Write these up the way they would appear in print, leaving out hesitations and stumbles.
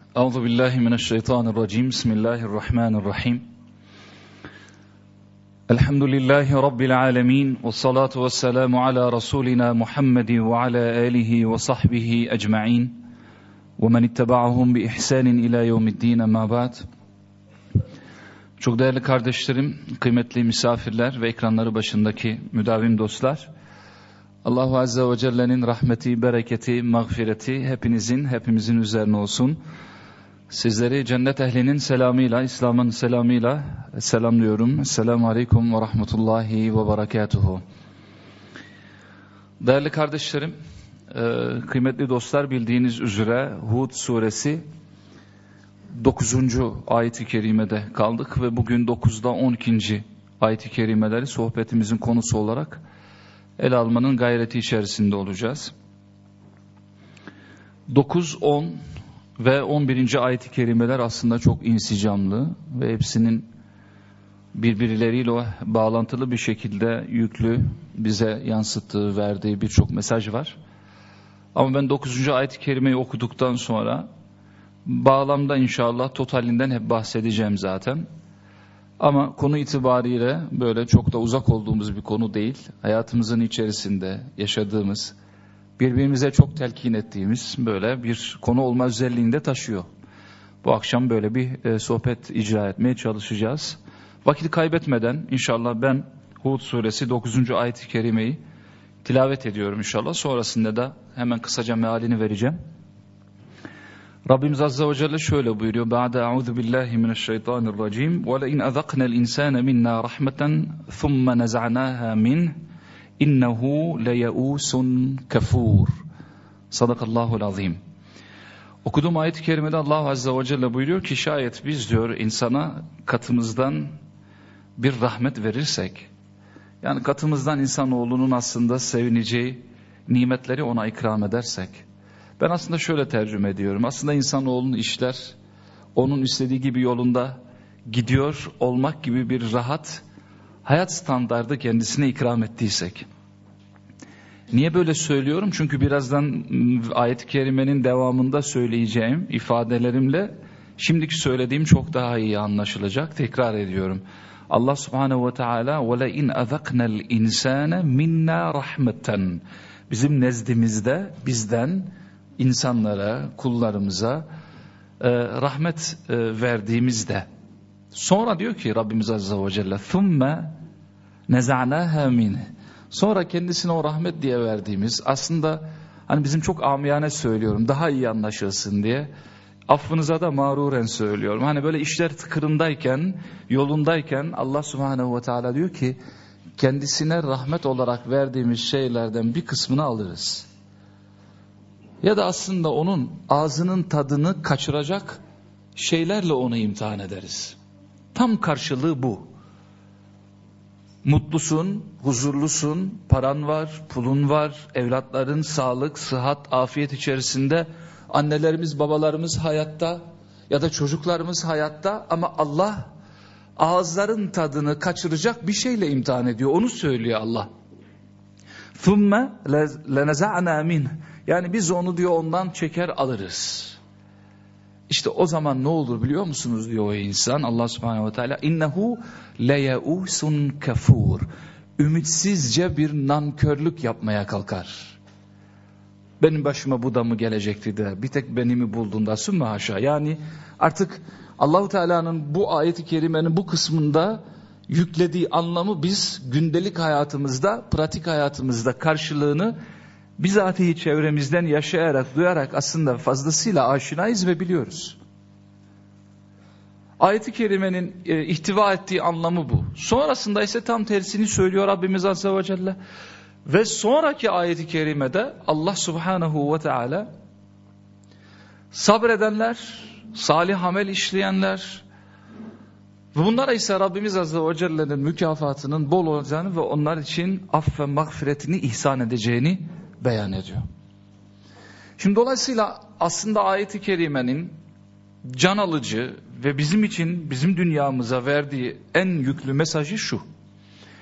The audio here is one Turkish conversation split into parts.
Euzu billahi mineşşeytanirracim. Bismillahirrahmanirrahim. Elhamdülillahi rabbil alamin ve salatu vesselamu ala rasulina Muhammed ve ala alihi ve sahbihi ecmaîn ve men ittaba'ahum bi ihsanin ila yevmiddin. Amma ba'd. Çok değerli kardeşlerim, kıymetli misafirler ve ekranları başındaki müdavim dostlar, Allahu Azze ve Celle'nin rahmeti, bereketi, mağfireti hepimizin üzerine olsun. Sizleri cennet ehlinin selamıyla, İslam'ın selamıyla selamlıyorum. Esselamu Aleyküm ve Rahmetullahi ve Berekatuhu. Değerli kardeşlerim, kıymetli dostlar, bildiğiniz üzere Hud suresi 9. ayet-i kerimede kaldık ve bugün 9'da 12. ayet-i kerimeleri sohbetimizin konusu olarak ele almanın gayreti içerisinde olacağız. 9, 10 ve 11. ayet-i kerimeler aslında çok insicamlı ve hepsinin birbirleriyle bağlantılı bir şekilde yüklü, bize yansıttığı, verdiği birçok mesaj var. Ama ben 9. ayet-i kerimeyi okuduktan sonra bağlamda inşallah totalinden hep bahsedeceğim zaten. Ama konu itibariyle böyle çok da uzak olduğumuz bir konu değil. Hayatımızın içerisinde yaşadığımız, birbirimize çok telkin ettiğimiz böyle bir konu olma özelliğinde taşıyor. Bu akşam böyle bir sohbet icra etmeye çalışacağız. Vakit kaybetmeden inşallah ben Hud suresi 9. ayet-i kerimeyi tilavet ediyorum inşallah. Sonrasında da hemen kısaca mealini vereceğim. Rabbimiz Azze ve Celle şöyle buyuruyor. Ba'de a'udhu billahi mineşşeytanirracim. Ve le in azaqna'l insane minna rahmeten thumma naz'naha min innehu leyausun kafur. Sadakallahul azim. Okuduğum ayet-i kerimede Allah Azze ve Celle buyuruyor ki şayet biz diyor insana katımızdan bir rahmet verirsek, yani katımızdan insanoğlunun aslında sevineceği nimetleri ona ikram edersek, ben aslında şöyle tercüme ediyorum. Aslında insanoğlunun işler onun istediği gibi yolunda gidiyor olmak gibi bir rahat hayat standardı kendisine ikram ettiysek. Niye böyle söylüyorum? Çünkü birazdan ayet-i kerimenin devamında söyleyeceğim ifadelerimle şimdiki söylediğim çok daha iyi anlaşılacak. Tekrar ediyorum. Allah Subhanahu ve Teala وَلَاِنْ اَذَقْنَا الْاِنْسَانَ مِنَّا رَحْمَةً bizim nezdimizde bizden insanlara, kullarımıza rahmet verdiğimizde. Sonra diyor ki Rabbimiz Azze ve Celle ثُمَّ نَزَعْنَاهَا مِنْهِ sonra kendisine o rahmet diye verdiğimiz, aslında hani bizim çok amiyane söylüyorum daha iyi anlaşılsın diye, affınıza da mağruren söylüyorum. Hani böyle işler tıkırındayken, yolundayken Allah Subhanahu ve Teala diyor ki kendisine rahmet olarak verdiğimiz şeylerden bir kısmını alırız. Ya da aslında onun ağzının tadını kaçıracak şeylerle onu imtihan ederiz. Tam karşılığı bu. Mutlusun, huzurlusun, paran var, pulun var, evlatların sağlık, sıhhat, afiyet içerisinde, annelerimiz, babalarımız hayatta ya da çocuklarımız hayatta, ama Allah ağızların tadını kaçıracak bir şeyle imtihan ediyor. Onu söylüyor Allah. ثُمَّ لَنَزَعْنَا مِنْهِ yani biz onu diyor ondan çeker alırız. İşte o zaman ne olur biliyor musunuz diyor o insan, Allah Subhanahu ve Teala innehu leyausun kafur. Ümitsizce bir nankörlük yapmaya kalkar. Benim başıma bu da mı gelecekti de bir tek beni mi buldun da sümme haşa. Yani artık Allahu Teala'nın bu ayet-i kerimenin bu kısmında yüklediği anlamı biz gündelik hayatımızda, pratik hayatımızda karşılığını bizatihi çevremizden yaşayarak, duyarak aslında fazlasıyla aşinayız ve biliyoruz. Ayet-i kerimenin ihtiva ettiği anlamı bu. Sonrasında ise tam tersini söylüyor Rabbimiz Azze ve Celle. Ve sonraki ayet-i kerimede Allah Subhanahu ve Teala sabredenler, salih amel işleyenler ve bunlara ise Rabbimiz Azze ve Celle'nin mükafatının bol olacağını ve onlar için aff ve mağfiretini ihsan edeceğini beyan ediyor. Şimdi dolayısıyla aslında ayet-i kerimenin can alıcı ve bizim için, bizim dünyamıza verdiği en yüklü mesajı şu.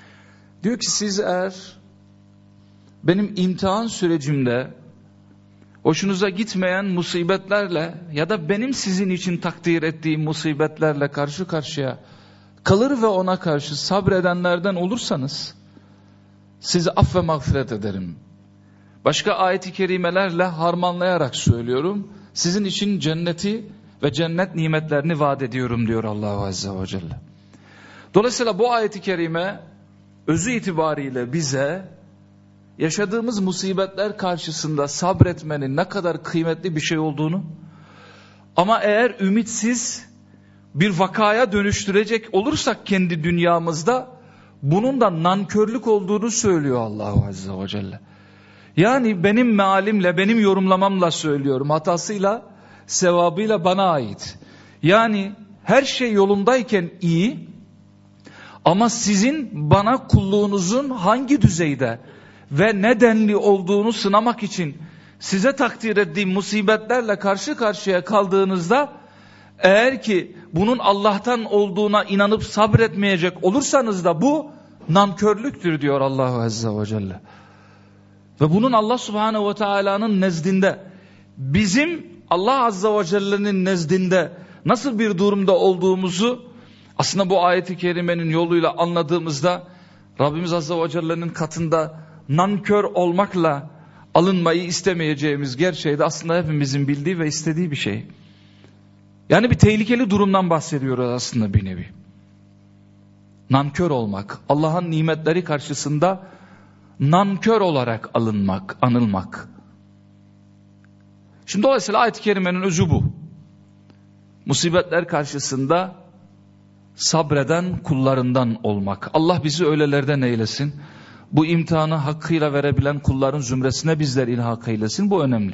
Diyor ki siz eğer benim imtihan sürecimde hoşunuza gitmeyen musibetlerle ya da benim sizin için takdir ettiğim musibetlerle karşı karşıya kalır ve ona karşı sabredenlerden olursanız sizi aff ve mağfiret ederim. Başka ayet-i kerimelerle harmanlayarak söylüyorum. Sizin için cenneti ve cennet nimetlerini vaat ediyorum diyor Allah Azze ve Celle. Dolayısıyla bu ayet-i kerime özü itibariyle bize yaşadığımız musibetler karşısında sabretmenin ne kadar kıymetli bir şey olduğunu, ama eğer ümitsiz bir vakaya dönüştürecek olursak kendi dünyamızda bunun da nankörlük olduğunu söylüyor Allah Azze ve Celle. Yani benim mealimle, benim yorumlamamla söylüyorum, hatasıyla, sevabıyla bana ait. Yani her şey yolundayken iyi, ama sizin bana kulluğunuzun hangi düzeyde ve nedenli olduğunu sınamak için size takdir ettiğim musibetlerle karşı karşıya kaldığınızda, eğer ki bunun Allah'tan olduğuna inanıp sabretmeyecek olursanız da bu nankörlüktür diyor Allah Azze ve Celle. Ve bunun Allah Subhanahu ve Teala'nın nezdinde, bizim Allah Azze ve Celle'nin nezdinde nasıl bir durumda olduğumuzu aslında bu ayet-i kerimenin yoluyla anladığımızda, Rabbimiz Azze ve Celle'nin katında nankör olmakla alınmayı istemeyeceğimiz gerçeği de aslında hepimizin bildiği ve istediği bir şey. Yani bir tehlikeli durumdan bahsediyoruz aslında bir nevi. Nankör olmak, Allah'ın nimetleri karşısında nankör olarak alınmak, anılmak. Şimdi dolayısıyla ayet-i kerimenin özü bu. Musibetler karşısında sabreden kullarından olmak. Allah bizi öylelerden eylesin. Bu imtihanı hakkıyla verebilen kulların zümresine bizler ilhak eylesin. Bu önemli.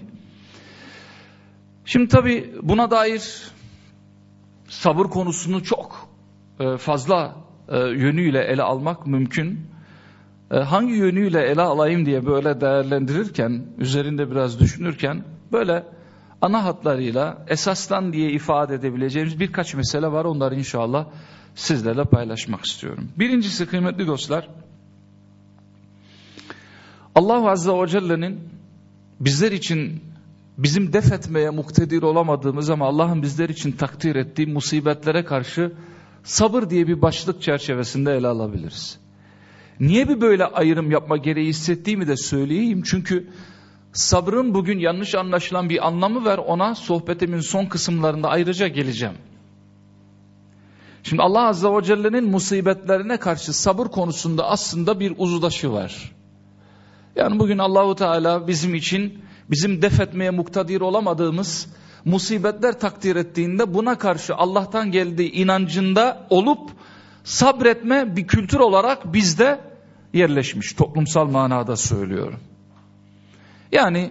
Şimdi tabii buna dair sabır konusunu çok fazla yönüyle ele almak mümkün. Hangi yönüyle ele alayım diye böyle değerlendirirken, üzerinde biraz düşünürken böyle ana hatlarıyla esastan diye ifade edebileceğimiz birkaç mesele var. Onları inşallah sizlerle paylaşmak istiyorum. Birincisi kıymetli dostlar, Allah Azze ve Celle'nin bizler için bizim def etmeye muktedir olamadığımız ama Allah'ın bizler için takdir ettiği musibetlere karşı sabır diye bir başlık çerçevesinde ele alabiliriz. Niye bir böyle ayrım yapma gereği hissettiğimi de söyleyeyim. Çünkü sabrın bugün yanlış anlaşılan bir anlamı var. Ona sohbetimin son kısımlarında ayrıca geleceğim. Şimdi Allah Azze ve Celle'nin musibetlerine karşı sabır konusunda aslında bir uzlaşı var. Yani bugün Allahu Teala bizim için, bizim def etmeye muktedir olamadığımız musibetler takdir ettiğinde buna karşı Allah'tan geldiği inancında olup sabretme bir kültür olarak bizde yerleşmiş. Toplumsal manada söylüyorum. Yani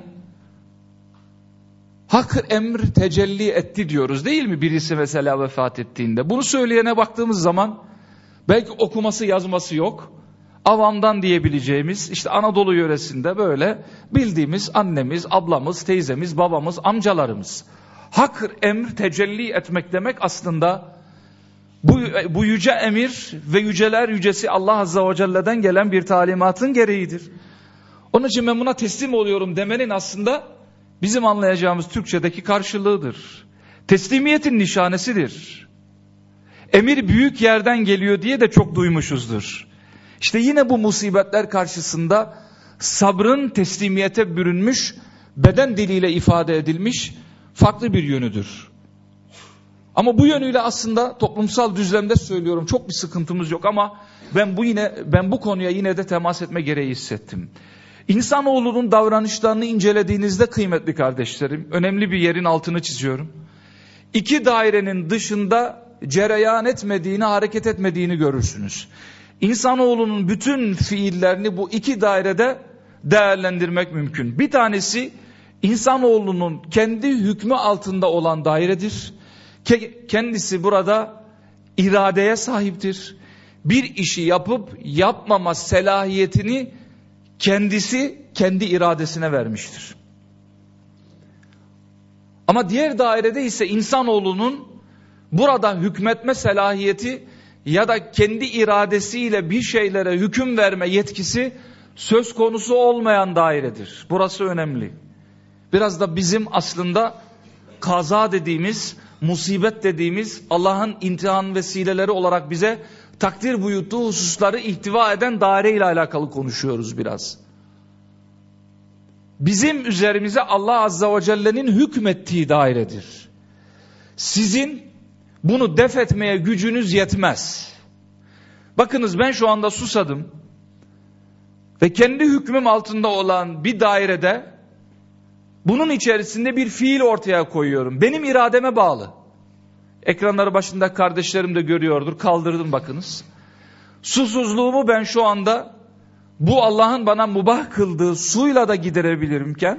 hak emr tecelli etti diyoruz değil mi? Birisi mesela vefat ettiğinde. Bunu söyleyene baktığımız zaman belki okuması yazması yok. Avamdan diyebileceğimiz, işte Anadolu yöresinde böyle bildiğimiz annemiz, ablamız, teyzemiz, babamız, amcalarımız. Hak emr tecelli etmek demek aslında bu yüce emir ve yüceler yücesi Allah Azze ve Celle'den gelen bir talimatın gereğidir. Onun için ben buna teslim oluyorum demenin aslında bizim anlayacağımız Türkçedeki karşılığıdır. Teslimiyetin nişanesidir. Emir büyük yerden geliyor diye de çok duymuşuzdur. İşte yine bu musibetler karşısında sabrın teslimiyete bürünmüş, beden diliyle ifade edilmiş farklı bir yönüdür. Ama bu yönüyle aslında toplumsal düzlemde söylüyorum çok bir sıkıntımız yok ama ben bu konuya yine de temas etme gereği hissettim. İnsanoğlunun davranışlarını incelediğinizde kıymetli kardeşlerim, önemli bir yerin altını çiziyorum. İki dairenin dışında cereyan etmediğini, hareket etmediğini görürsünüz. İnsanoğlunun bütün fiillerini bu iki dairede değerlendirmek mümkün. Bir tanesi insanoğlunun kendi hükmü altında olan dairedir. Kendisi burada iradeye sahiptir. Bir işi yapıp yapmama selahiyetini kendisi kendi iradesine vermiştir. Ama diğer dairede ise insanoğlunun burada hükmetme selahiyeti ya da kendi iradesiyle bir şeylere hüküm verme yetkisi söz konusu olmayan dairedir. Burası önemli. biraz da bizim aslında kaza dediğimiz, musibet dediğimiz Allah'ın imtihan vesileleri olarak bize takdir buyurduğu hususları ihtiva eden daire ile alakalı konuşuyoruz biraz. Bizim üzerimize Allah Azza ve Celle'nin hükmettiği dairedir. Sizin bunu def etmeye gücünüz yetmez. Bakınız, ben şu anda susadım ve kendi hükmüm altında olan bir dairede bunun içerisinde bir fiil ortaya koyuyorum. Benim irademe bağlı. Ekranları başında kardeşlerim de görüyordur. Kaldırdım bakınız. Susuzluğumu ben şu anda bu Allah'ın bana mubah kıldığı suyla da giderebilirimken,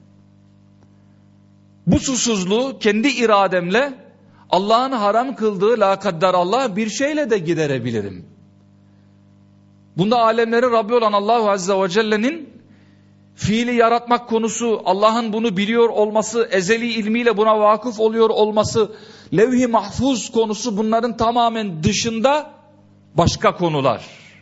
bu susuzluğu kendi irademle Allah'ın haram kıldığı la kaddarallah bir şeyle de giderebilirim. Bunda alemlerin Rabbi olan Allah Azze ve Celle'nin fiili yaratmak konusu, Allah'ın bunu biliyor olması, ezeli ilmiyle buna vakıf oluyor olması, levh-i mahfuz konusu, bunların tamamen dışında başka konular.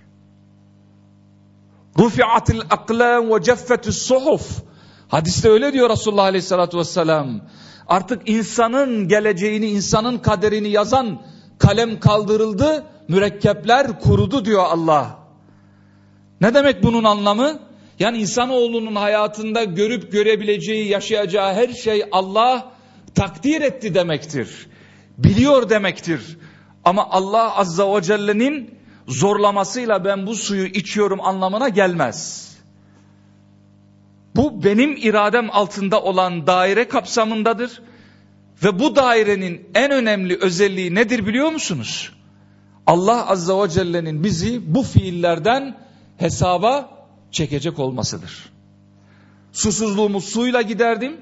Rufi'atil aklam ve ceffetus suhuf. Hadiste öyle diyor Resulullah Aleyhisselatü Vesselam. Artık insanın geleceğini, insanın kaderini yazan kalem kaldırıldı, mürekkepler kurudu diyor Allah. Ne demek bunun anlamı? Yani insanoğlunun hayatında görüp görebileceği, yaşayacağı her şey Allah takdir etti demektir. Biliyor demektir. Ama Allah Azza ve Celle'nin zorlamasıyla ben bu suyu içiyorum anlamına gelmez. Bu benim iradem altında olan daire kapsamındadır. Ve bu dairenin en önemli özelliği nedir biliyor musunuz? Allah Azza ve Celle'nin bizi bu fiillerden hesaba çekecek olmasıdır. Susuzluğumu suyla giderdim.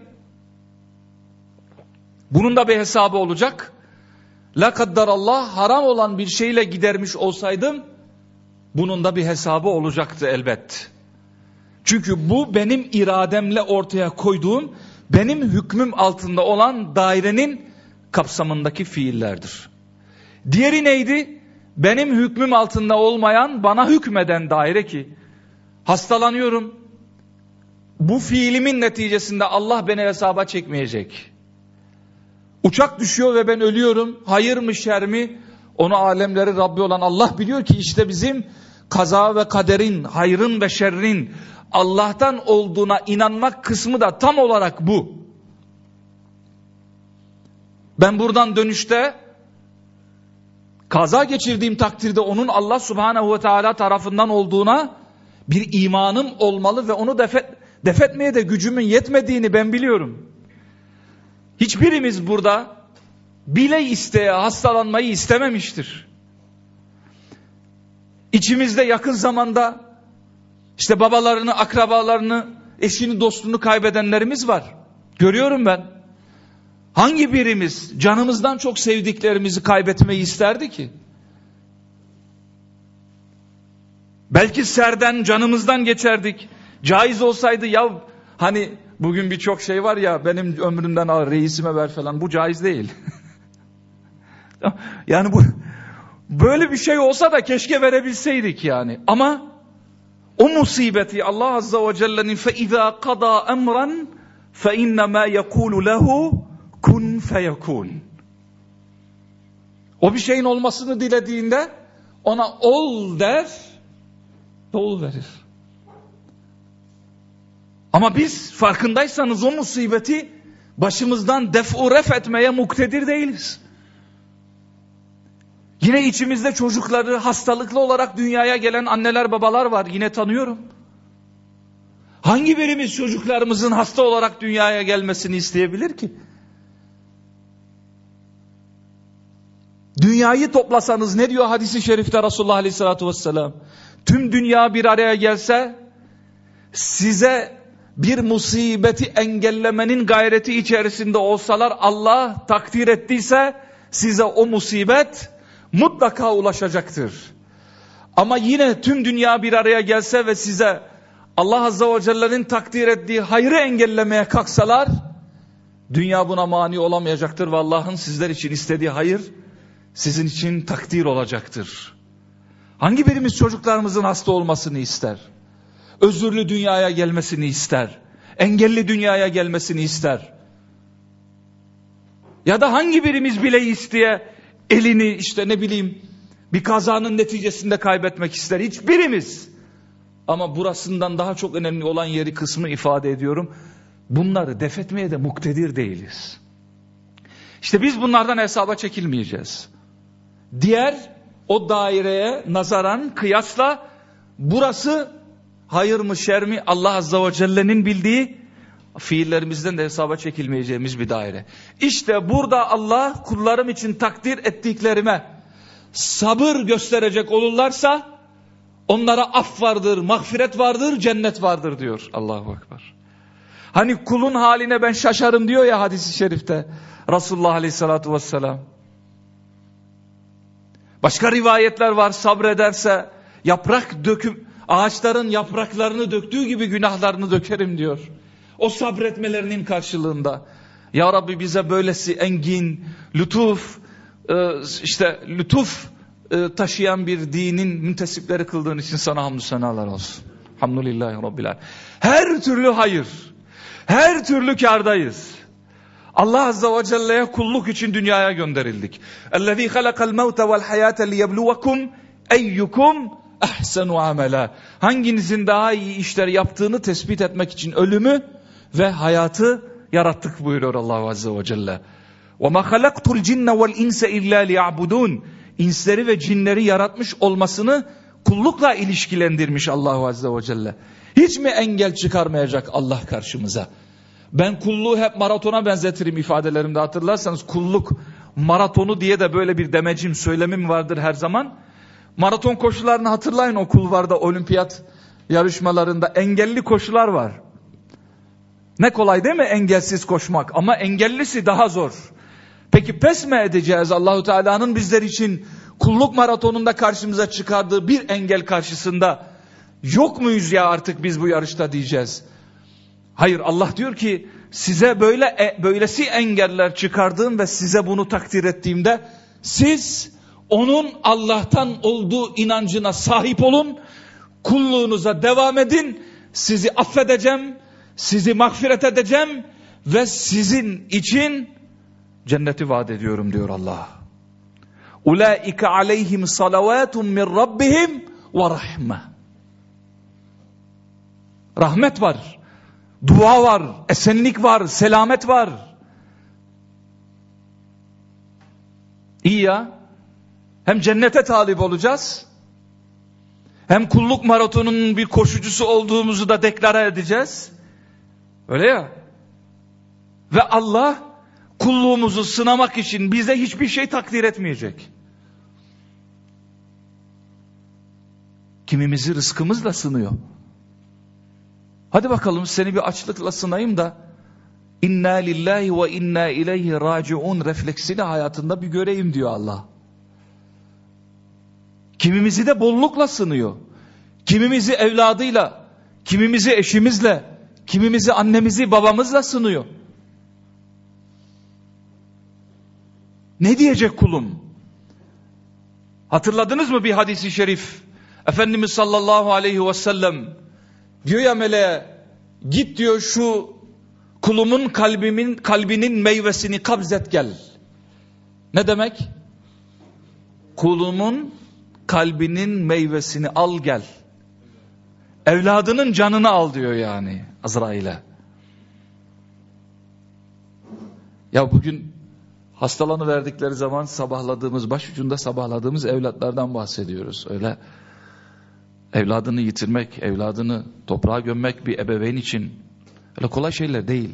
Bunun da bir hesabı olacak. La kaddarallah, haram olan bir şeyle gidermiş olsaydım bunun da bir hesabı olacaktı elbet. Çünkü bu benim irademle ortaya koyduğum, benim hükmüm altında olan dairenin kapsamındaki fiillerdir. Diğeri neydi? Benim hükmüm altında olmayan, bana hükmeden daire ki hastalanıyorum. Bu fiilimin neticesinde Allah beni hesaba çekmeyecek. Uçak düşüyor ve ben ölüyorum. Hayır mı şer mi? Onu alemleri Rabbi olan Allah biliyor ki işte bizim kaza ve kaderin, hayrın ve şerrin Allah'tan olduğuna inanmak kısmı da tam olarak bu. Ben buradan dönüşte kaza geçirdiğim takdirde onun Allah Subhanahu ve Teala tarafından olduğuna bir imanım olmalı ve onu def etmeye de gücümün yetmediğini ben biliyorum. Hiçbirimiz burada bile isteye hastalanmayı istememiştir. İçimizde yakın zamanda işte babalarını, akrabalarını, eşini, dostunu kaybedenlerimiz var. Görüyorum ben. Hangi birimiz canımızdan çok sevdiklerimizi kaybetmeyi isterdi ki? Belki serden, canımızdan geçerdik. Caiz olsaydı ya hani bugün birçok şey var ya, benim ömrümden al, reisime ver falan, bu caiz değil. Yani bu böyle bir şey olsa da keşke verebilseydik yani. Ama o musibeti Allah Azza ve Celle'nin فَاِذَا قَضَى اَمْرًا فَاِنَّمَا يَقُولُ لَهُ kun feyekun. O bir şeyin olmasını dilediğinde ona ol der, ol verir. Ama biz farkındaysanız o musibeti başımızdan def'u ref etmeye muktedir değiliz. Yine içimizde çocukları hastalıklı olarak dünyaya gelen anneler babalar var, yine tanıyorum. Hangi birimiz çocuklarımızın hasta olarak dünyaya gelmesini isteyebilir ki? Dünyayı toplasanız ne diyor hadis-i şerifte Resulullah Aleyhisselatü Vesselam? Tüm dünya bir araya gelse size bir musibeti engellemenin gayreti içerisinde olsalar, Allah takdir ettiyse size o musibet mutlaka ulaşacaktır. Ama yine tüm dünya bir araya gelse ve size Allah Azze ve Celle'nin takdir ettiği hayrı engellemeye kalksalar, dünya buna mani olamayacaktır ve Allah'ın sizler için istediği hayır sizin için takdir olacaktır. Hangi birimiz çocuklarımızın hasta olmasını ister? Özürlü dünyaya gelmesini ister? engelli dünyaya gelmesini ister? Ya da hangi birimiz bile isteye elini işte ne bileyim bir kazanın neticesinde kaybetmek ister? Hiçbirimiz. Ama burasından daha çok önemli olan yeri kısmı ifade ediyorum. Bunları def etmeye de muktedir değiliz. İşte biz bunlardan hesaba çekilmeyeceğiz. Diğer o daireye nazaran kıyasla burası hayır mı şer mi Allah Azze ve Celle'nin bildiği, fiillerimizden de hesaba çekilmeyeceğimiz bir daire. İşte burada Allah kullarım için takdir ettiklerime sabır gösterecek olurlarsa onlara af vardır, mağfiret vardır, cennet vardır diyor. Allahu Ekber. Hani kulun haline ben şaşarım diyor ya hadis-i şerifte Resulullah Aleyhisselatü Vesselam. Başka rivayetler var, sabrederse ağaçların yapraklarını döktüğü gibi günahlarını dökerim diyor. O sabretmelerinin karşılığında. Ya Rabbi bize böylesi engin, lütuf taşıyan bir dinin müntesipleri kıldığın için sana hamdü senalar olsun. Hamdülillahi Rabbil alemin. Her türlü hayır, her türlü kârdayız. Allah Azze ve Celle'ye kulluk için dünyaya gönderildik. اَلَّذ۪ي خَلَقَ الْمَوْتَ وَالْحَيَاةَ لِيَبْلُوَكُمْ اَيُّكُمْ اَحْسَنُ عَمَلًا. Hanginizin daha iyi işler yaptığını tespit etmek için ölümü ve hayatı yarattık buyuruyor Allah Azze ve Celle. وَمَا خَلَقْتُ الْجِنَّ وَالْاِنْسَ اِلَّا لِيَعْبُدُونَ. İnsleri ve cinleri yaratmış olmasını kullukla ilişkilendirmiş Allah Azze ve Celle. Hiç mi engel çıkarmayacak Allah karşımıza? Ben kulluğu hep maratona benzetirim ifadelerimde, hatırlarsanız kulluk maratonu diye de böyle bir demecim, söylemim vardır her zaman. Maraton koşularını hatırlayın, o kulvarda olimpiyat yarışmalarında engelli koşular var. Ne kolay değil mi engelsiz koşmak, ama engellisi daha zor. Peki pes mi edeceğiz Allahu Teala'nın bizler için kulluk maratonunda karşımıza çıkardığı bir engel karşısında? Yok muyuz ya artık biz bu yarışta diyeceğiz. Hayır, Allah diyor ki size böylesi engeller çıkardığım ve size bunu takdir ettiğimde siz onun Allah'tan olduğu inancına sahip olun, kulluğunuza devam edin, sizi affedeceğim, sizi mağfiret edeceğim ve sizin için cenneti vaat ediyorum diyor Allah. Ulaike aleyhim salavatun min rabbihim ve rahme. Rahmet var, dua var, esenlik var, selamet var. İyi ya, hem cennete talip olacağız, hem kulluk maratonunun bir koşucusu olduğumuzu da deklare edeceğiz. Öyle ya. Ve Allah kulluğumuzu sınamak için bize hiçbir şey takdir etmeyecek. Kimimizi rızkımızla sınıyor. Hadi bakalım seni bir açlıkla sınayım da inna lillahi ve inna ileyhi raciun refleksini hayatında bir göreyim diyor Allah. Kimimizi de bollukla sınıyor. Kimimizi evladıyla, kimimizi eşimizle, kimimizi annemizi babamızla sınıyor. Ne diyecek kulum? Hatırladınız mı bir hadisi şerif? Efendimiz sallallahu aleyhi ve sellem diyor ya meleğe, git diyor şu kulumun kalbinin meyvesini kabzet gel. Ne demek? Kulumun kalbinin meyvesini al gel. Evladının canını al diyor yani Azrail'e. Ya bugün hastalanıverdikleri zaman sabahladığımız, başucunda sabahladığımız evlatlardan bahsediyoruz. Öyle evladını yitirmek, evladını toprağa gömmek bir ebeveyn için öyle kolay şeyler değil.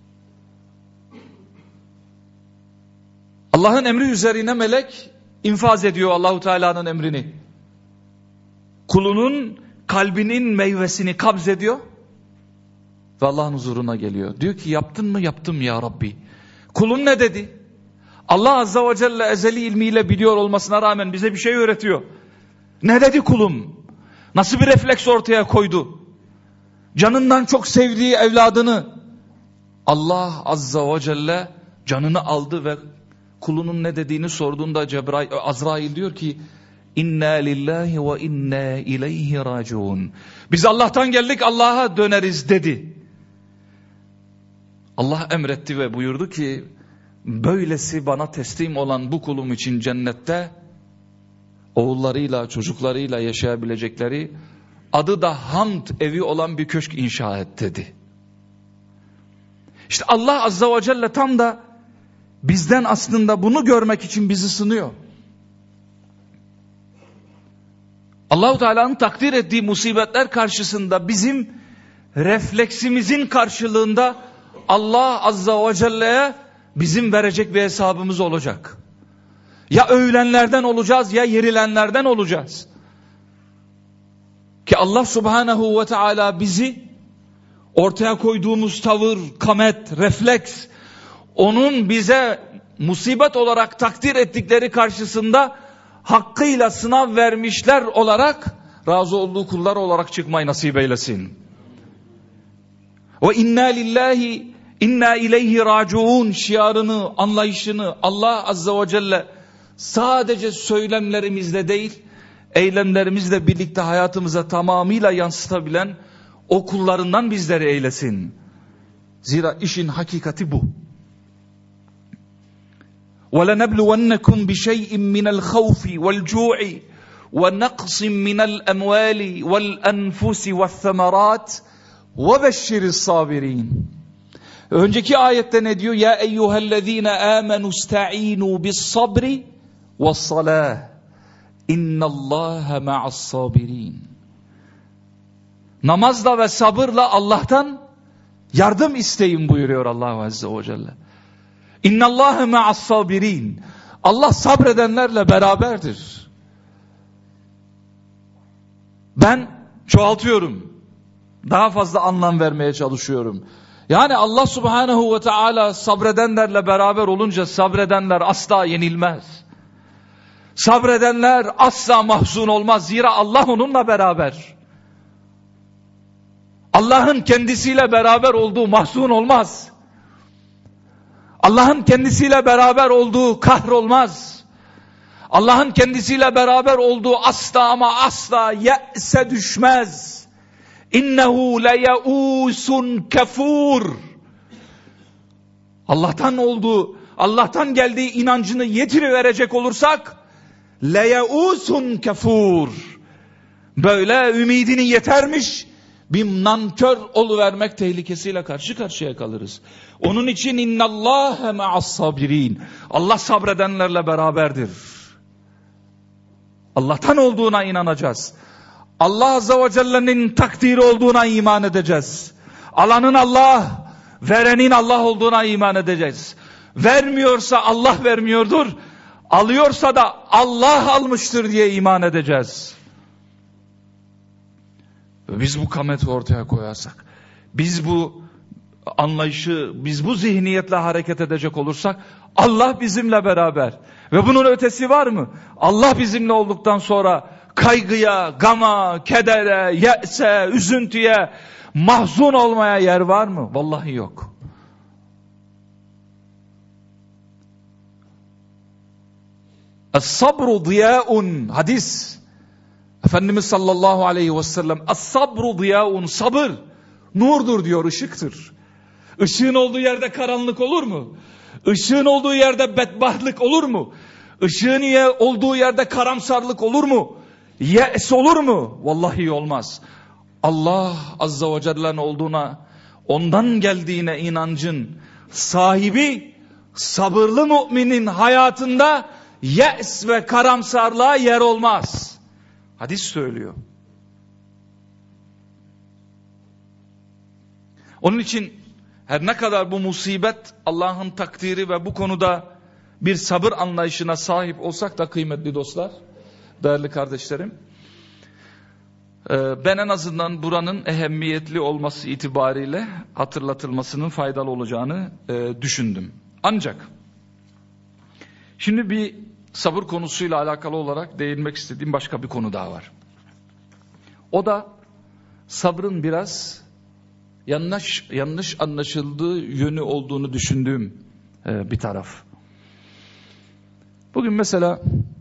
Allah'ın emri üzerine melek infaz ediyor Allahu Teala'nın emrini. Kulunun kalbinin meyvesini kabz ediyor ve Allah'ın huzuruna geliyor. Diyor ki yaptın mı? Yaptım ya Rabbi. Kulun ne dedi? Allah Azze ve Celle ezeli ilmiyle biliyor olmasına rağmen bize bir şey öğretiyor. Ne dedi kulum? Nasıl bir refleks ortaya koydu? Canından çok sevdiği evladını Allah Azze ve Celle canını aldı ve kulunun ne dediğini sorduğunda Azrail diyor ki İnna lillahi ve inna ileyhi raciun. Biz Allah'tan geldik, Allah'a döneriz dedi. Allah emretti ve buyurdu ki böylesi bana teslim olan bu kulum için cennette oğullarıyla çocuklarıyla yaşayabilecekleri adı da hamd evi olan bir köşk inşa et dedi. İşte Allah Azza ve Celle tam da bizden aslında bunu görmek için bizi sınıyor. Allah-u Teala'nın takdir ettiği musibetler karşısında bizim refleksimizin karşılığında Allah Azza ve Celle'ye bizim verecek bir hesabımız olacak. Ya övülenlerden olacağız ya yerilenlerden olacağız. Ki Allah Subhanahu ve Teala bizi ortaya koyduğumuz tavır, kamet, refleks, onun bize musibet olarak takdir ettikleri karşısında hakkıyla sınav vermişler olarak razı olduğu kullar olarak çıkmayı nasip eylesin. Ve inna lillahi inna ileyhi raciun şiarını, anlayışını Allah Azza ve Celle sadece söylemlerimizle değil, eylemlerimizle birlikte hayatımıza tamamıyla yansıtabilen o kullarından bizleri eylesin. Zira işin hakikati bu. وَلَنَبْلُوَنَّكُمْ بِشَيْءٍ مِّنَ الْخَوْفِ وَالْجُوعِ وَنَقْصٍ مِّنَ الْأَمْوَالِ وَالْأَنْفُسِ وَالثَّمَرَاتِ وَبَشِّرِ الصَّابِرِينَ. Önceki ayette ne diyor? Ya eyyühellezine amenu ista'inu bis sabri ve salah. İnnallâhe ma'as sabirin. Namazla ve sabırla Allah'tan yardım isteyin buyuruyor Allah Azze ve Celle. İnnallâhe ma'as sabirin. Allah sabredenlerle beraberdir. Ben çoğaltıyorum. Daha fazla anlam vermeye çalışıyorum. Yani Allah Subhanahu ve Teala sabredenlerle beraber olunca sabredenler asla yenilmez. Sabredenler asla mahzun olmaz. Zira Allah onunla beraber. Allah'ın kendisiyle beraber olduğu mahzun olmaz. Allah'ın kendisiyle beraber olduğu kahrolmaz. Allah'ın kendisiyle beraber olduğu asla ama asla ye'se düşmez. İnnehu leyausun kafur. Allah'tan olduğu, Allah'tan geldiği inancını yitiriverecek olursak leyausun kafur. Böyle ümidini yetermiş bir nankör oluvermek tehlikesiyle karşı karşıya kalırız. Onun için innallâhe ma'as sabirin. Allah sabredenlerle beraberdir. Allah'tan olduğuna inanacağız. Allah Azze ve Celle'nin takdiri olduğuna iman edeceğiz. Alanın Allah, verenin Allah olduğuna iman edeceğiz. Vermiyorsa Allah vermiyordur. Alıyorsa da Allah almıştır diye iman edeceğiz. Biz bu kameti ortaya koyarsak, biz bu anlayışı, biz bu zihniyetle hareket edecek olursak Allah bizimle beraber. Ve bunun ötesi var mı? Allah bizimle olduktan sonra kaygıya, gama, kedere, ye'se, üzüntüye, mahzun olmaya yer var mı? Vallahi yok. Es-sabru ziyaun, hadis. Efendimiz sallallahu aleyhi ve sellem es-sabru ziyaun, sabır nurdur diyor, ışıktır. Işığın olduğu yerde karanlık olur mu? Işığın olduğu yerde bedbahtlık olur mu? Işığın olduğu yerde karamsarlık olur mu? Ye's olur mu? Vallahi olmaz. Allah Azza ve Celle'nin olduğuna, ondan geldiğine inancın sahibi, sabırlı müminin hayatında ye's ve karamsarlığa yer olmaz. Hadis söylüyor. Onun için her ne kadar bu musibet Allah'ın takdiri ve bu konuda bir sabır anlayışına sahip olsak da kıymetli dostlar, değerli kardeşlerim, ben en azından buranın ehemmiyetli olması itibariyle hatırlatılmasının faydalı olacağını düşündüm. Ancak şimdi bir sabır konusuyla alakalı olarak değinmek istediğim başka bir konu daha var. O da sabrın biraz yanlış anlaşıldığı yönü olduğunu düşündüğüm bir taraf. Bugün mesela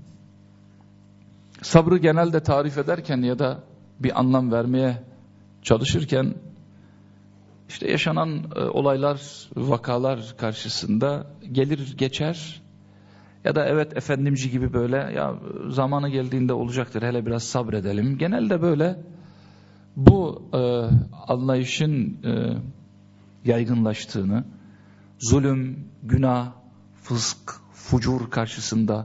sabrı genelde tarif ederken ya da bir anlam vermeye çalışırken İşte yaşanan olaylar, vakalar karşısında gelir geçer ya da evet efendimci gibi böyle ya zamanı geldiğinde olacaktır, hele biraz sabredelim. Genelde böyle bu anlayışın yaygınlaştığını, zulüm, günah, fısk, fucur karşısında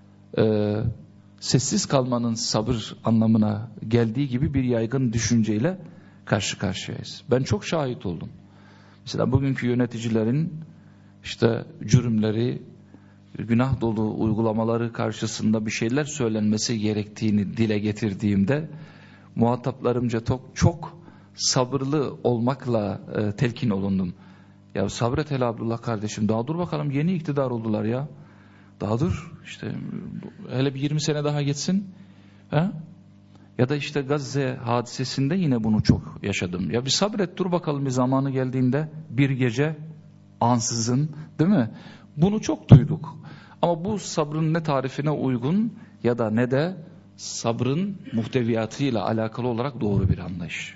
sessiz kalmanın sabır anlamına geldiği gibi bir yaygın düşünceyle karşı karşıyayız. Ben çok şahit oldum. Mesela bugünkü yöneticilerin işte cürümleri, günah dolu uygulamaları karşısında bir şeyler söylenmesi gerektiğini dile getirdiğimde muhataplarımca çok sabırlı olmakla telkin olundum. Ya sabret hele Abdullah kardeşim, daha dur bakalım, yeni iktidar oldular ya. Daha dur işte, hele bir 20 sene daha geçsin. Ha? Ya da işte Gazze hadisesinde yine bunu çok yaşadım. Ya bir sabret, dur bakalım, bir zamanı geldiğinde bir gece ansızın, değil mi? Bunu çok duyduk. Ama bu sabrın ne tarifine uygun ya da ne de sabrın muhteviyatıyla alakalı olarak doğru bir anlayış.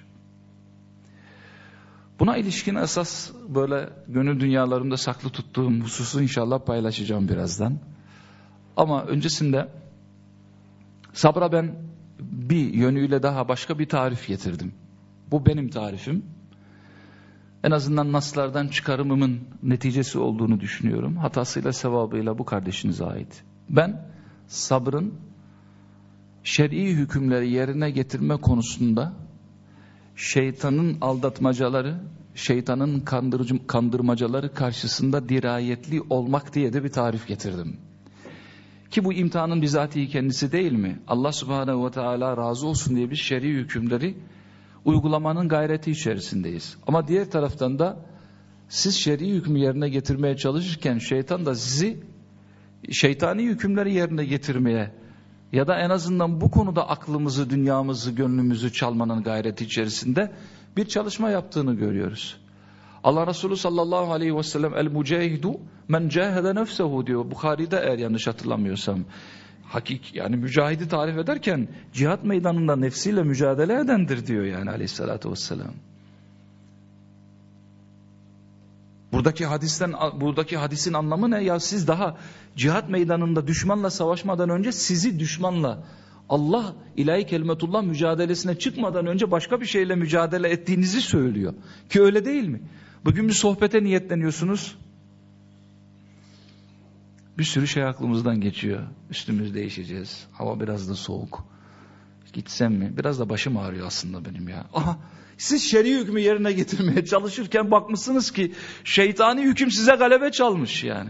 Buna ilişkin esas böyle gönül dünyalarımda saklı tuttuğum hususu inşallah paylaşacağım birazdan. Ama öncesinde sabra ben bir yönüyle daha başka bir tarif getirdim. Bu benim tarifim. En azından naslardan çıkarımımın neticesi olduğunu düşünüyorum. Hatasıyla sevabıyla bu kardeşinize ait. Ben sabrın şer'i hükümleri yerine getirme konusunda şeytanın aldatmacaları, şeytanın kandırmacaları karşısında dirayetli olmak diye de bir tarif getirdim. Ki bu imtihanın bizatihi kendisi değil mi? Allah Subhanahu ve Teala razı olsun diye biz şer'i hükümleri uygulamanın gayreti içerisindeyiz. Ama diğer taraftan da siz şer'i hükmü yerine getirmeye çalışırken şeytan da sizi şeytani hükümleri yerine getirmeye ya da en azından bu konuda aklımızı, dünyamızı, gönlümüzü çalmanın gayreti içerisinde bir çalışma yaptığını görüyoruz. Allah Resulü sallallahu aleyhi ve sellem el mucahidu men cahede nefsehu diyor. Bukhari'de eğer yanlış hatırlamıyorsam. Yani mücahidi tarif ederken cihat meydanında nefsiyle mücadele edendir diyor yani aleyhissalatü vesselam. Buradaki hadisin anlamı ne? Ya siz daha cihat meydanında düşmanla savaşmadan önce sizi düşmanla Allah ilahi kelimetullah mücadelesine çıkmadan önce başka bir şeyle mücadele ettiğinizi söylüyor. Ki öyle değil mi? Bugün bir sohbete niyetleniyorsunuz. Bir sürü şey aklımızdan geçiyor. Üstümüz değişeceğiz. Hava biraz da soğuk. Gitsem mi? Biraz da başım ağrıyor aslında benim ya. Aha, siz şer'i hükmü yerine getirmeye çalışırken bakmışsınız ki şeytani hüküm size galebe çalmış yani.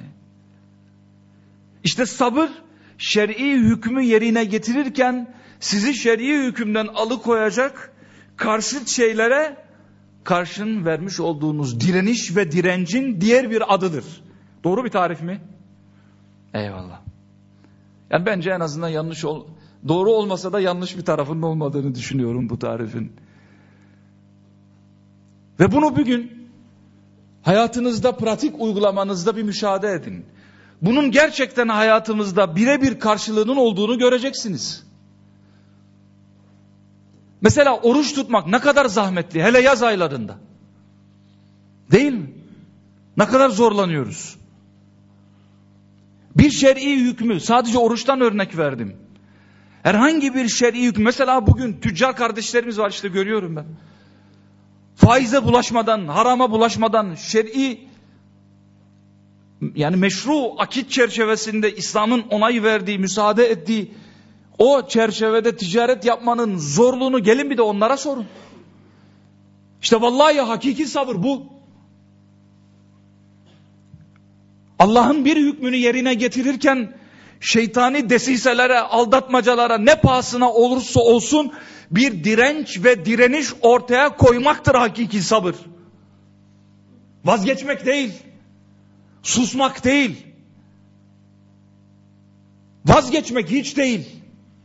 İşte sabır şer'i hükmü yerine getirirken sizi şer'i hükümden alıkoyacak karşıt şeylere karşın vermiş olduğunuz direniş ve direncin diğer bir adıdır. Doğru bir tarif mi? Eyvallah. Yani bence en azından doğru olmasa da yanlış bir tarafının olmadığını düşünüyorum bu tarifin. Ve bunu bugün hayatınızda, pratik uygulamanızda bir müşahede edin. Bunun gerçekten hayatımızda birebir karşılığının olduğunu göreceksiniz. Mesela oruç tutmak ne kadar zahmetli, hele yaz aylarında. Değil mi? Ne kadar zorlanıyoruz. Bir şer'i hükmü, sadece oruçtan örnek verdim. Herhangi bir şer'i hükmü, mesela bugün tüccar kardeşlerimiz var, işte görüyorum ben. Faize bulaşmadan, harama bulaşmadan, şer'i yani meşru akit çerçevesinde İslam'ın onay verdiği, müsaade ettiği o çerçevede ticaret yapmanın zorluğunu gelin bir de onlara sorun. İşte vallahi hakiki sabır bu. Allah'ın bir hükmünü yerine getirirken şeytani desiselere, aldatmacalara ne pahasına olursa olsun bir direnç ve direniş ortaya koymaktır hakiki sabır. Vazgeçmek değil, susmak değil, vazgeçmek hiç değil.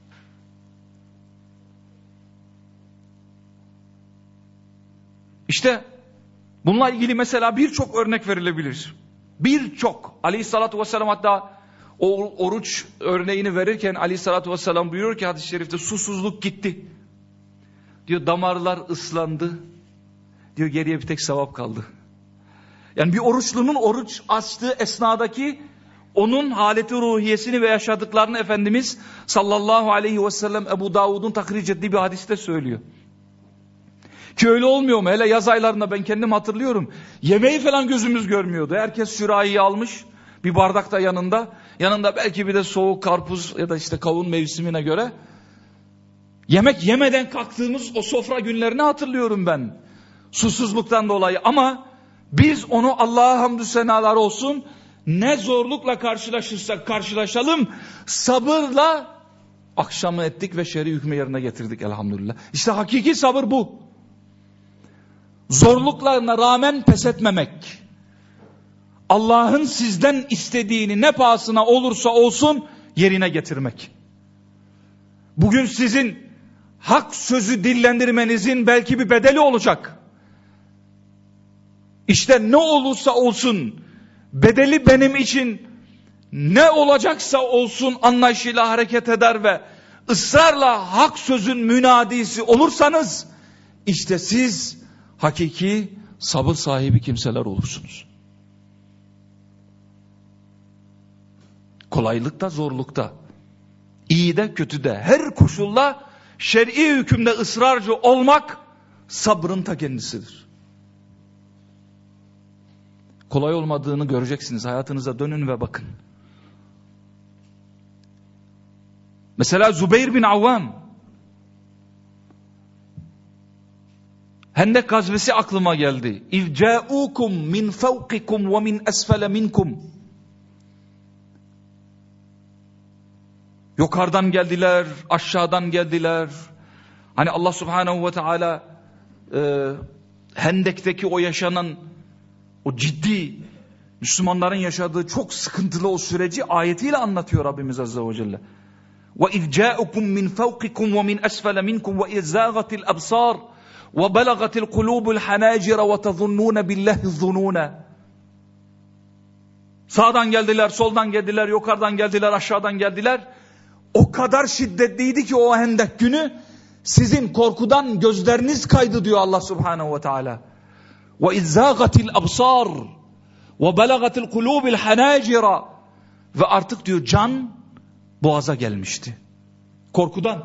İşte bununla ilgili mesela birçok örnek verilebilir. Birçok. Aleyhissalatü vesselam hatta o oruç örneğini verirken Aleyhissalatü vesselam buyuruyor ki hadis-i şerifte susuzluk gitti. Diyor damarlar ıslandı. Diyor geriye bir tek sevap kaldı. Yani bir oruçlunun oruç açtığı esnadaki onun haleti ruhiyesini ve yaşadıklarını Efendimiz sallallahu aleyhi ve sellem Ebu Davud'un tahric ettiği bir hadiste söylüyor. Ki öyle olmuyor mu? Hele yaz aylarında ben kendim hatırlıyorum. Yemeği falan gözümüz görmüyordu. Herkes sürahiyi almış. Bir bardak da yanında. Yanında belki bir de soğuk karpuz ya da işte kavun mevsimine göre. Yemek yemeden kalktığımız o sofra günlerini hatırlıyorum ben. Susuzluktan dolayı. Ama biz onu Allah'a hamdü senalar olsun, ne zorlukla karşılaşırsak karşılaşalım, sabırla akşamı ettik ve şer'i hükmü yerine getirdik elhamdülillah. İşte hakiki sabır bu. Zorluklarına rağmen pes etmemek. Allah'ın sizden istediğini ne pahasına olursa olsun yerine getirmek. Bugün sizin hak sözü dillendirmenizin belki bir bedeli olacak. İşte ne olursa olsun bedeli benim için ne olacaksa olsun anlayışıyla hareket eder ve ısrarla hak sözün münadisi olursanız işte siz hakiki sabır sahibi kimseler olursunuz. Kolaylıkta, zorlukta, iyide, kötüde, her koşulda şer'i hükümde ısrarcı olmak sabrın ta kendisidir. Kolay olmadığını göreceksiniz. Hayatınıza dönün ve bakın. Mesela Zübeyir bin Avvam. Hendek gazvesi aklıma geldi. İvca'ukum min fawqikum ve min esfele minkum. Yukarıdan geldiler, aşağıdan geldiler. Hani Allah Subhanahu ve Teala Hendek'teki o yaşanan o ciddi Müslümanların yaşadığı çok sıkıntılı o süreci ayetiyle anlatıyor Rabbimiz Azze ve Celle. وَاِذْ جَاءُكُمْ مِنْ فَوْقِكُمْ وَمِنْ أَسْفَلَ مِنْكُمْ وَاِذْ زَاغَتِ الْأَبْصَارِ وَبَلَغَتِ الْقُلُوبُ الْحَنَاجِرَ وَتَظُنُّونَ بِاللّٰهِ الظُّنُونَ. Sağdan geldiler, soldan geldiler, yukarıdan geldiler, aşağıdan geldiler. O kadar şiddetliydi ki o Hendek günü sizin korkudan gözleriniz kaydı diyor Allah Subhanahu ve Teala. وَاِذْ زَاغَتِ الْأَبْصَارِ وَبَلَغَتِ الْقُلُوبِ الْحَنَاجِرَ. Ve artık diyor can boğaza gelmişti. Korkudan.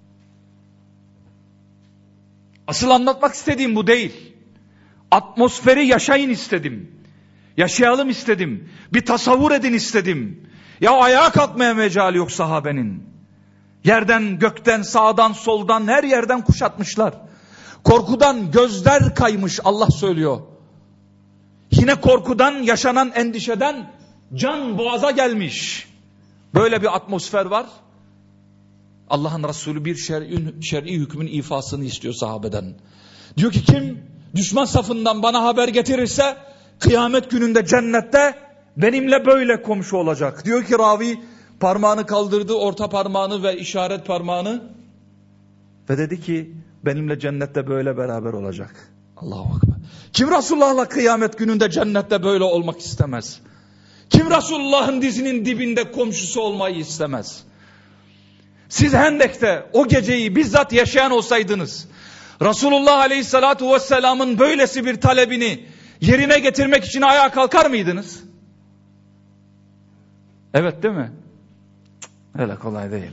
Asıl anlatmak istediğim bu değil. Atmosferi yaşayın istedim. Yaşayalım istedim. Bir tasavvur edin istedim. Ya ayağa kalkmaya mecali yok sahabenin. Yerden, gökten, sağdan, soldan her yerden kuşatmışlar. Korkudan gözler kaymış Allah söylüyor. Yine korkudan, yaşanan endişeden can boğaza gelmiş. Böyle bir atmosfer var. Allah'ın Resulü bir şer'i hükmün ifasını istiyor sahabeden. Diyor ki kim düşman safından bana haber getirirse kıyamet gününde cennette benimle böyle komşu olacak. Diyor ki ravi parmağını kaldırdı, orta parmağını ve işaret parmağını ve dedi ki benimle cennette böyle beraber olacak. Allahu Ekber. Kim Resulullah'la kıyamet gününde cennette böyle olmak istemez? Kim Resulullah'ın dizinin dibinde komşusu olmayı istemez? Siz Hendek'te o geceyi bizzat yaşayan olsaydınız, Resulullah Aleyhisselatü Vesselam'ın böylesi bir talebini yerine getirmek için ayağa kalkar mıydınız? Evet değil mi? Öyle kolay değil.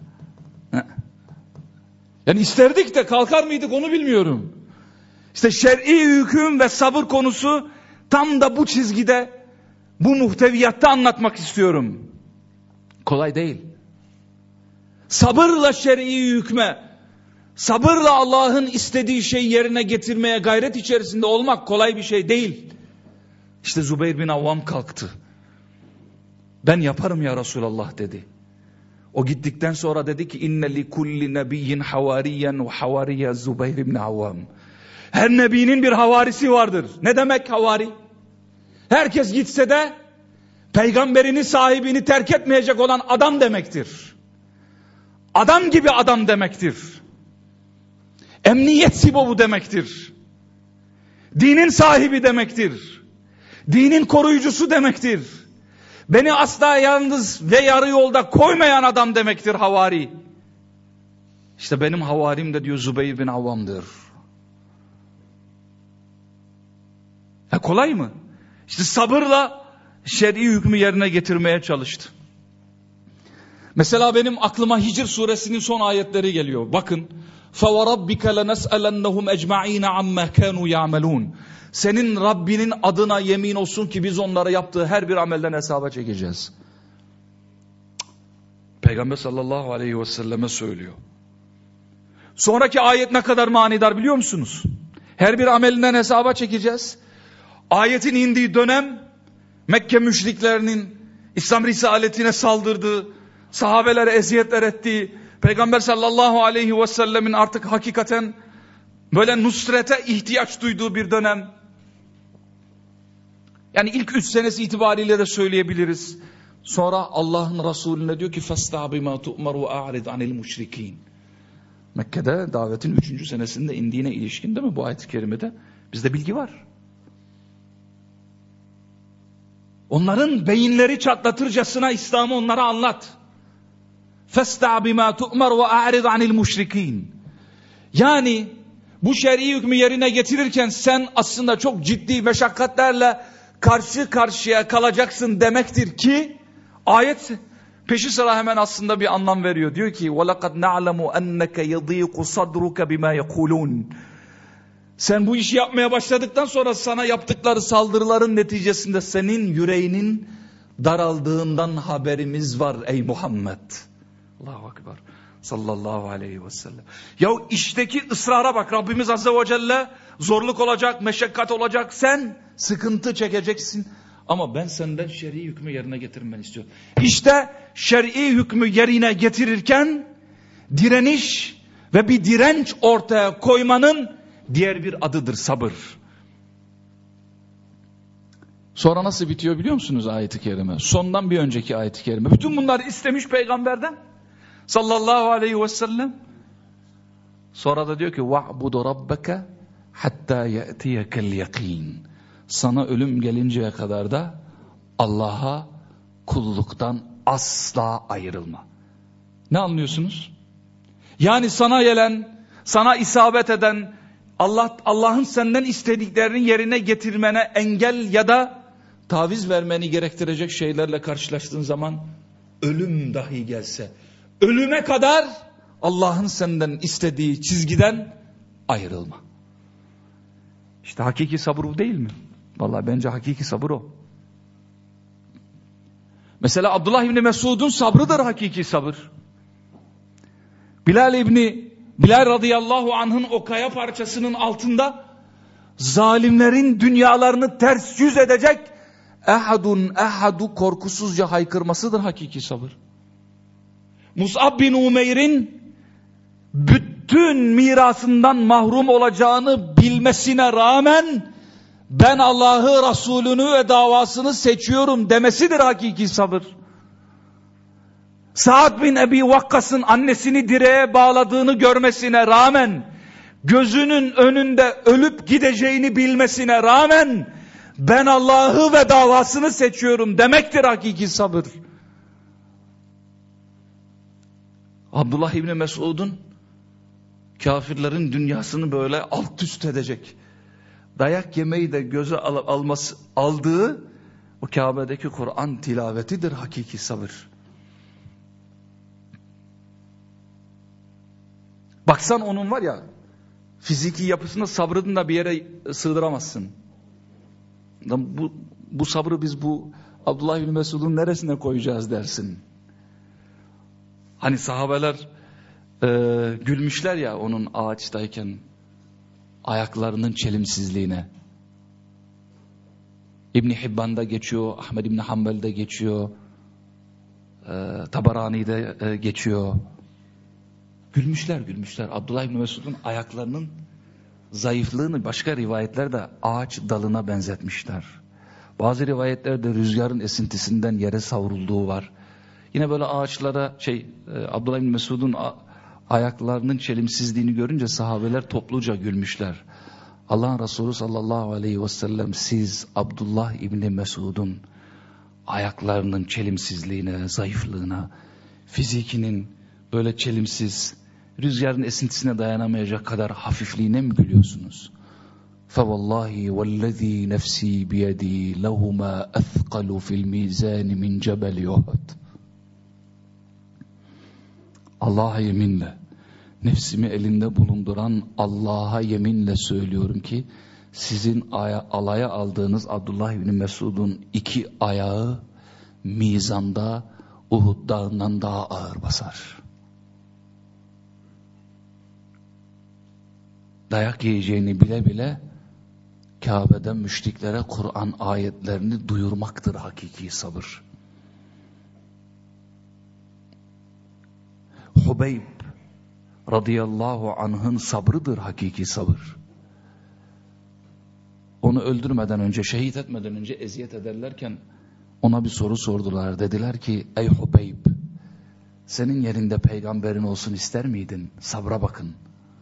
Yani isterdik de kalkar mıydık onu bilmiyorum. İşte şer'i hüküm ve sabır konusu tam da bu çizgide, bu muhteviyatta anlatmak istiyorum. Kolay değil. Sabırla şer'i hükme, sabırla Allah'ın istediği şeyi yerine getirmeye gayret içerisinde olmak kolay bir şey değil. İşte Zübeyir bin Avvam kalktı. Ben yaparım ya Resulallah dedi. O gittikten sonra dedi ki inne li kulli nebiyyin havariyen ve havariye Zübeyir bin Avvam. Her nebinin bir havarisi vardır. Ne demek havari? Herkes gitse de peygamberini, sahibini terk etmeyecek olan adam demektir. Adam gibi adam demektir. Emniyet sibobu demektir. Dinin sahibi demektir. Dinin koruyucusu demektir. Beni asla yalnız ve yarı yolda koymayan adam demektir havari. İşte benim havarim de diyor Zübeyir bin Avvam'dır. Kolay mı? İşte sabırla şer'i hükmü yerine getirmeye çalıştı. Mesela benim aklıma Hicr suresinin son ayetleri geliyor. Bakın. فَوَرَبِّكَ لَنَسْأَلَنَّهُمْ اَجْمَعِينَ عَمَّا كَانُوا يَعْمَلُونَ. Senin Rabbinin adına yemin olsun ki biz onlara yaptığı her bir amelden hesaba çekeceğiz. Peygamber sallallahu aleyhi ve selleme söylüyor. Sonraki ayet ne kadar manidar biliyor musunuz? Her bir amelinden hesaba çekeceğiz. Ayetin indiği dönem Mekke müşriklerinin İslam risaletine saldırdığı, sahabelere eziyetler ettiği, Peygamber sallallahu aleyhi ve sellemin artık hakikaten böyle nusrete ihtiyaç duyduğu bir dönem. Yani ilk 3 senesi itibariyle de söyleyebiliriz. Sonra Allah'ın Resulüne diyor ki فَاسْتَعْ بِمَا تُؤْمَرُ وَاَعْرِضْ عَنِ الْمُشْرِكِينَ. Mekke'de davetin 3. senesinde indiğine ilişkin değil mi bu ayet-i kerimede? Bizde bilgi var. Onların beyinleri çatlatırcasına İslam'ı onlara anlat. فَاسْتَعْ بِمَا تُؤْمَرُ وَاَعْرِضْ عَنِ الْمُشْرِكِينَ. Yani bu şer'i hükmü yerine getirirken sen aslında çok ciddi meşakkatlerle karşı karşıya kalacaksın demektir ki ayet peşi sıra hemen aslında bir anlam veriyor. Diyor ki وَلَقَدْ نَعْلَمُ أَنَّكَ يَضِيقُ صَدْرُكَ بِمَا يَقُولُونَ. Sen bu işi yapmaya başladıktan sonra sana yaptıkları saldırıların neticesinde senin yüreğinin daraldığından haberimiz var ey Muhammed. Allahu Ekber sallallahu aleyhi ve sellem. Ya işteki ısrara bak, Rabbimiz Azze ve Celle zorluk olacak, meşakkat olacak, sen sıkıntı çekeceksin. Ama ben senden şer'i hükmü yerine getirmeni istiyorum. İşte şer'i hükmü yerine getirirken direniş ve bir direnç ortaya koymanın diğer bir adıdır sabır. Sonra nasıl bitiyor biliyor musunuz ayet-i kerime? Sondan bir önceki ayet-i kerime. Bütün bunları istemiş peygamberden sallallahu aleyhi ve sellem. Sonra da diyor ki وَعْبُدُ رَبَّكَ حَتَّى يَأْتِيَكَ الْيَقِينَ. Sana ölüm gelinceye kadar da Allah'a kulluktan asla ayrılma. Ne anlıyorsunuz? Yani sana gelen, sana isabet eden, Allah'ın senden istediklerini yerine getirmene engel ya da taviz vermeni gerektirecek şeylerle karşılaştığın zaman ölüm dahi gelse, ölüme kadar Allah'ın senden istediği çizgiden ayrılma. İşte hakiki sabır bu değil mi? Vallahi bence hakiki sabır o. Mesela Abdullah İbni Mesud'un sabrıdır hakiki sabır. Bilal radıyallahu anh'ın o kaya parçasının altında zalimlerin dünyalarını ters yüz edecek ehadu korkusuzca haykırmasıdır hakiki sabır. Mus'ab bin Umeyr'in bütün mirasından mahrum olacağını bilmesine rağmen ben Allah'ı, Resulünü ve davasını seçiyorum demesidir hakiki sabır. Sa'd bin Ebi Vakkas'ın annesini direğe bağladığını görmesine rağmen, gözünün önünde ölüp gideceğini bilmesine rağmen ben Allah'ı ve davasını seçiyorum demektir hakiki sabır. Abdullah İbni Mesud'un kafirlerin dünyasını böyle alt üst edecek, dayak yemeyi de göze aldığı o Kabe'deki Kur'an tilavetidir hakiki sabır. Baksan onun var ya, fiziki yapısında sabrını da bir yere sığdıramazsın. Bu sabrı biz bu Abdullah İbni Mesud'un neresine koyacağız dersin. Hani sahabeler gülmüşler ya onun ağaçtayken ayaklarının çelimsizliğine. İbn-i Hibban'da geçiyor, Ahmed İbni Hanbel'de geçiyor, Tabarani'de geçiyor. Gülmüşler. Abdullah İbni Mesud'un ayaklarının zayıflığını başka rivayetlerde ağaç dalına benzetmişler. Bazı rivayetlerde rüzgarın esintisinden yere savrulduğu var. Yine böyle ağaçlara Abdullah İbni Mesud'un ayaklarının çelimsizliğini görünce sahabeler topluca gülmüşler. Allah'ın Resulü sallallahu aleyhi ve sellem siz Abdullah İbni Mesud'un ayaklarının çelimsizliğine, zayıflığına, fizikinin böyle çelimsiz, rüzgarın esintisine dayanamayacak kadar hafifliğine mi gülüyorsunuz? فَوَاللّٰهِ وَالَّذ۪ي نَفْس۪ي بِيَد۪ي لَهُمَا أَثْقَلُ فِي الْمِيزَانِ مِنْ جَبَلِ اُحُدٍ. Allah'a yeminle, nefsimi elinde bulunduran Allah'a yeminle söylüyorum ki, sizin alaya aldığınız Abdullah İbni Mesud'un 2 ayağı mizanda Uhud dağından daha ağır basar. Dayak yiyeceğini bile bile Kabe'den müşriklere Kur'an ayetlerini duyurmaktır hakiki sabır. Hubeyb radıyallahu anh'ın sabrıdır hakiki sabır. Onu öldürmeden önce, şehit etmeden önce eziyet ederlerken ona bir soru sordular. Dediler ki, ey Hubeyb, senin yerinde peygamberin olsun ister miydin? Sabra bakın.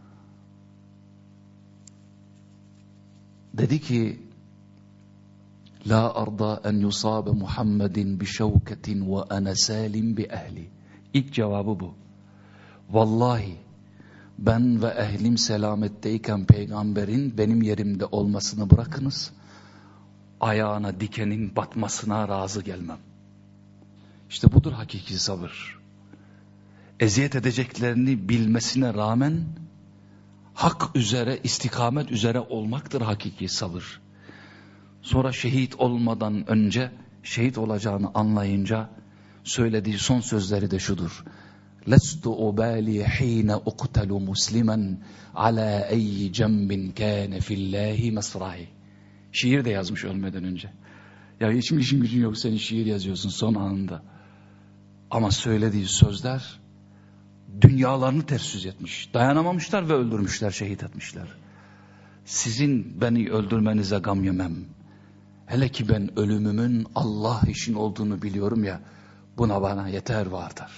Dedi ki, la arda en yusabe Muhammedin bi şevketin ve ana salim bi ehli. İlk cevabı bu. Vallahi ben ve ehlim selametteyken peygamberin benim yerimde olmasını bırakınız, ayağına dikenin batmasına razı gelmem. İşte budur hakiki sabır. Eziyet edeceklerini bilmesine rağmen hak üzere, istikamet üzere olmaktır hakiki sabır. Sonra şehit olmadan önce, şehit olacağını anlayınca söylediği son sözleri de şudur. لَسْتُ أُبَالِي حِينَ أُقْتَلُ مُسْلِمًا عَلَى اَيِّ جَنْبٍ كَانَ فِي اللّٰهِ مَسْرَعِ. Şiir de yazmış ölmeden önce. Ya hiç mi işin gücün yok, senin şiir yazıyorsun son anında. Ama söylediği sözler dünyalarını ters yüz etmiş. Dayanamamışlar ve öldürmüşler, şehit etmişler. Sizin beni öldürmenize gam yemem. Hele ki ben ölümümün Allah için olduğunu biliyorum ya, buna bana yeter vardır.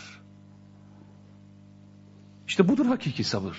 İşte budur hakiki sabır.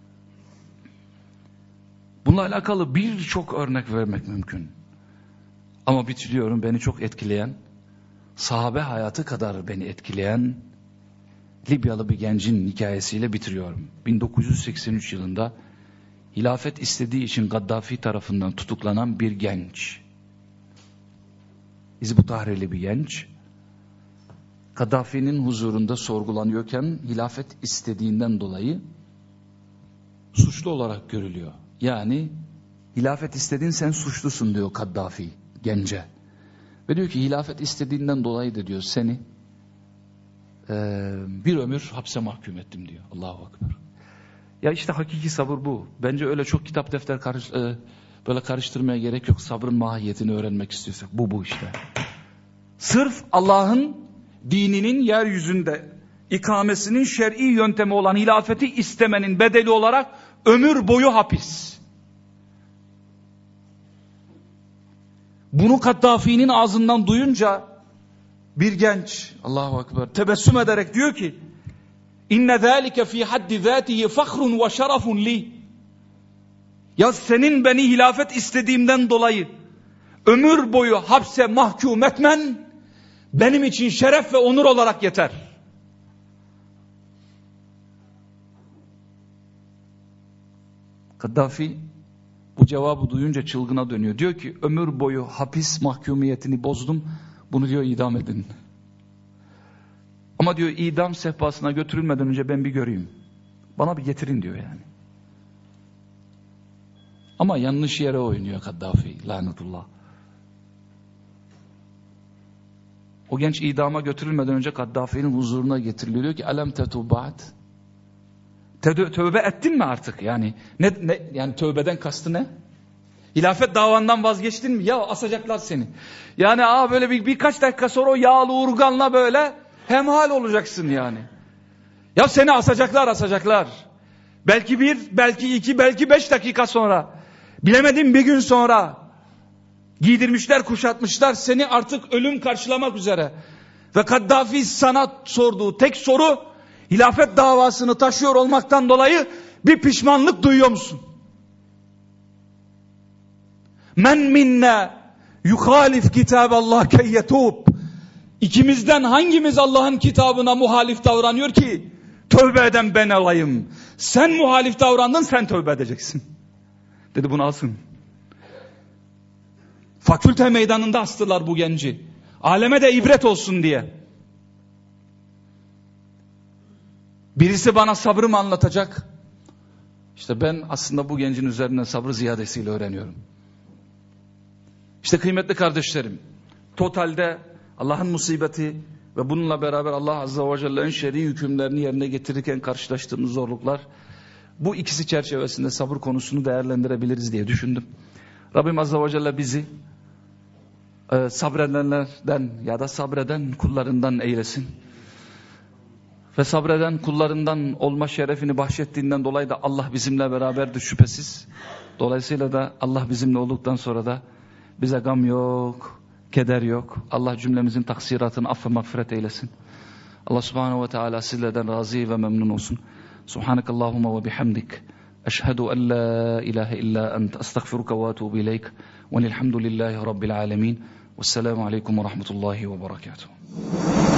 Bununla alakalı birçok örnek vermek mümkün. Ama bitiriyorum, beni çok etkileyen, sahabe hayatı kadar beni etkileyen Libyalı bir gencin hikayesiyle bitiriyorum. 1983 yılında hilafet istediği için Gaddafi tarafından tutuklanan bir genç. Hizb-ı Tahrirli bir genç. Gaddafi'nin huzurunda sorgulanıyorken hilafet istediğinden dolayı suçlu olarak görülüyor. Yani hilafet istedin, sen suçlusun diyor Gaddafi gence. Ve diyor ki hilafet istediğinden dolayı da diyor seni bir ömür hapse mahkum ettim diyor. Allahu Ekber. Ya işte hakiki sabır bu. Bence öyle çok kitap defter böyle karıştırmaya gerek yok. Sabrın mahiyetini öğrenmek istiyorsak bu işte. Sırf Allah'ın dininin yeryüzünde ikamesinin şer'i yöntemi olan hilafeti istemenin bedeli olarak ömür boyu hapis. Bunu Kaddafi'nin ağzından duyunca bir genç, Allahu Ekber, tebessüm ederek diyor ki, İnne zâlike fî haddi zâtihi fakhrun ve şerefun li. Ya senin beni hilafet istediğimden dolayı ömür boyu hapse mahkum etmen benim için şeref ve onur olarak yeter. Kaddafi bu cevabı duyunca çılgına dönüyor. Diyor ki ömür boyu hapis mahkumiyetini bozdum. Bunu diyor idam edin. Ama diyor idam sehpasına götürülmeden önce ben bir göreyim. Bana bir getirin diyor yani. Ama yanlış yere oynuyor Kaddafi lanetullah. O genç idama götürülmeden önce Kaddafi'nin huzuruna getiriliyor. Diyor ki alem tetub ba'd. Tövbe ettin mi artık? Yani yani tövbeden kastı ne? Hilafet davandan vazgeçtin mi? Ya asacaklar seni. Yani böyle birkaç dakika sonra o yağlı urganla böyle hemhal olacaksın yani. Ya seni asacaklar. Belki 1, belki 2, belki 5 dakika sonra. Bilemedim bir gün sonra. Giydirmişler, kuşatmışlar seni artık ölüm karşılamak üzere. Ve Kaddafi sana sorduğu tek soru, hilafet davasını taşıyor olmaktan dolayı bir pişmanlık duyuyor musun? Men minne yuhalif kitaballah keyyetub. İkimizden hangimiz Allah'ın kitabına muhalif davranıyor ki tövbe eden ben olayım? Sen muhalif davrandın, sen tövbe edeceksin. Dedi bunu alsın. Fakülte meydanında astılar bu genci. Aleme de ibret olsun diye. Birisi bana sabrımı anlatacak. İşte ben aslında bu gencin üzerinden sabrı ziyadesiyle öğreniyorum. İşte kıymetli kardeşlerim, totalde Allah'ın musibeti ve bununla beraber Allah Azze ve Celle'nin şer'i hükümlerini yerine getirirken karşılaştığımız zorluklar, bu ikisi çerçevesinde sabır konusunu değerlendirebiliriz diye düşündüm. Rabbim Azze ve Celle bizi sabredenlerden ya da sabreden kullarından eylesin. Ve sabreden kullarından olma şerefini bahşettiğinden dolayı da Allah bizimle beraberdir şüphesiz. Dolayısıyla da Allah bizimle olduktan sonra da bize gam yok, keder yok. Allah cümlemizin taksiratını affı mağfiret eylesin. Allah subhanehu ve teala sizlerden razı ve memnun olsun. Subhanakallahumma ve bihamdik. Eşhedü en la ilahe illa ent. Estağfiruka ve etubu ileyk. Velhamdülillahi rabbil alemin. Vesselamu aleyküm ve rahmetullahi ve berekatuhu.